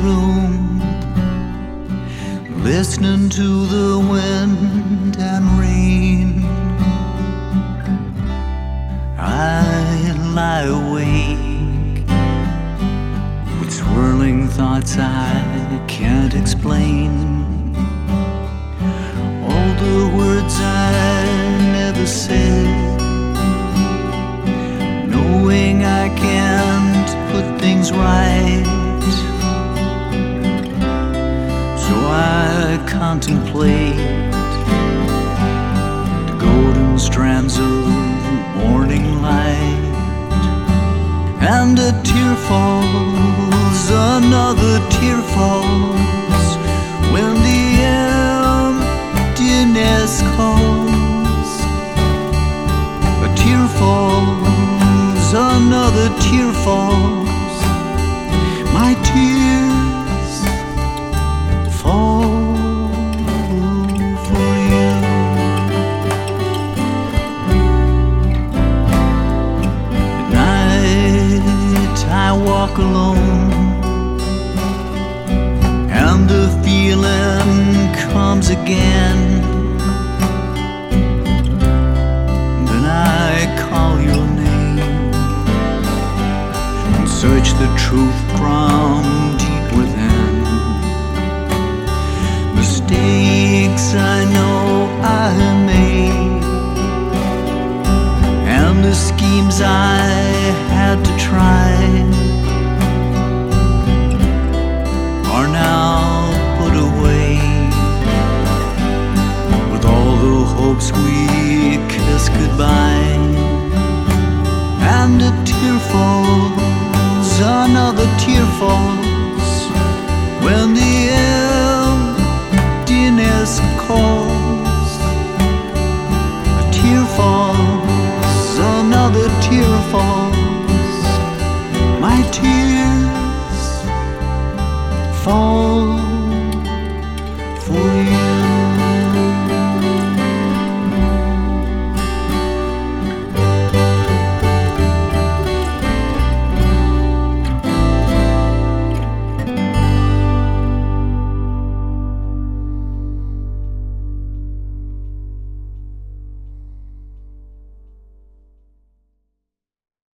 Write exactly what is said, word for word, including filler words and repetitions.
room, listening to the wind and rain. I lie awake with swirling thoughts I can't explain. All the words I never said, knowing I can't put things right. So I contemplate the golden strands of morning light, and a tear falls, another tear falls, when the emptiness calls. A tear falls, another tear falls, my tears fall for you. At night I walk alone, and the feeling comes again. Then I call your name and search the truth from deep within. Mistakes I know I made, and the schemes I had to try are now put away. With all the hopes we kiss goodbye, and a tear falls, another tear falls, when the emptiness calls. A tear falls, another tear falls, my tear